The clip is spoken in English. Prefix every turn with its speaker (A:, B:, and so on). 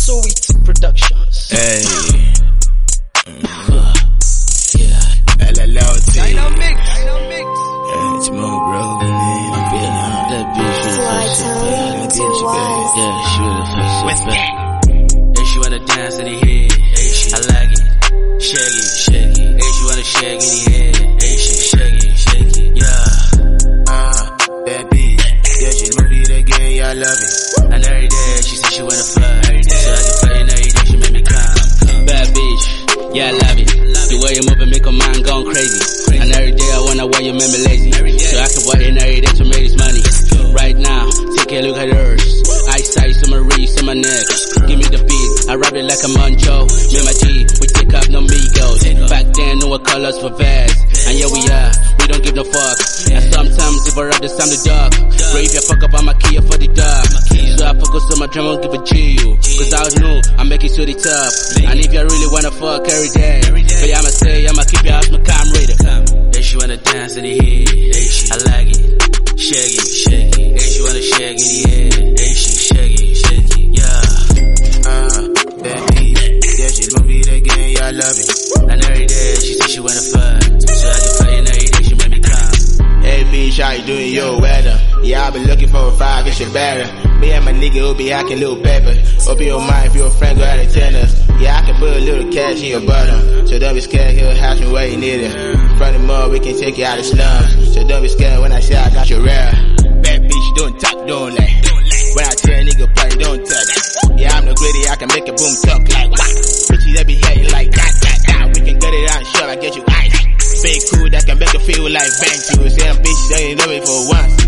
A: Sweet Productions.
B: Hey.
A: Yeah.
B: LLOT.
A: Dynamic.
B: Yeah, it's more bro. I'm feeling that bitch with the first
C: Yeah,
B: she with the first
C: with that. Hey, she wanna dance in the head. Hey, I like it. Shake it, shake it. Hey, she wanna shake in the head. Hey, she shake it, shake it. Yeah.
B: that bitch. Yeah, she move it again, yeah, I love it.
C: And every day she said she wanna fuck. So I can fuck and every day she make me come. Bad bitch, yeah, I love it. The way you move it make a mind gone crazy. And every day I wonder why you make me lazy. So I can work in every day to make this money. Right now, take a look at hers. Eyesight, some Marie, some my neck. Give me the beat, I rap it like a mancho. Me and my G, we take up no Migos. Back then, no colors for vest. And here we are, we don't give no fuck. And sometimes if I rap this time to dog. Bro, if you fuck up, I'ma kill you for the dog. So I focus on my drum, I'll give a G you. Cause I know, I make it to the top. And if you really wanna fuck every day, but I'ma say, I'ma keep your house my camera. Yeah, she wanna dance in the head. I like it. Shake it, shake it. Hey, she wanna shake in the head. Hey, she shake it, shake it. Yeah.
B: That bitch. Yeah, she move it again, yeah, I love it.
C: And every day she said she wanna fuck. So I can fuck and every day she make me come.
B: Hey bitch, how you doing? Yo, weather. Yeah, I been looking for a 5, it's your better. Me and my nigga will be hacking little pepper. Hope you don't mind if your friend go out of tennis. Yeah, I can put a little cash in your bottom. So don't be scared, he'll house me where you need it. From the mall, we can take you out of slums. So don't be scared when I say I got your rare. Bad bitch, don't talk, don't lie. When I tell a nigga play, don't touch. Yeah, I'm the gritty, I can make a boom talk like what? Bitches that be hating like that. We can get it out and shove, I get you ice. Fake cool that can make you feel like bank. You say I'm bitch, they ain't know me for once.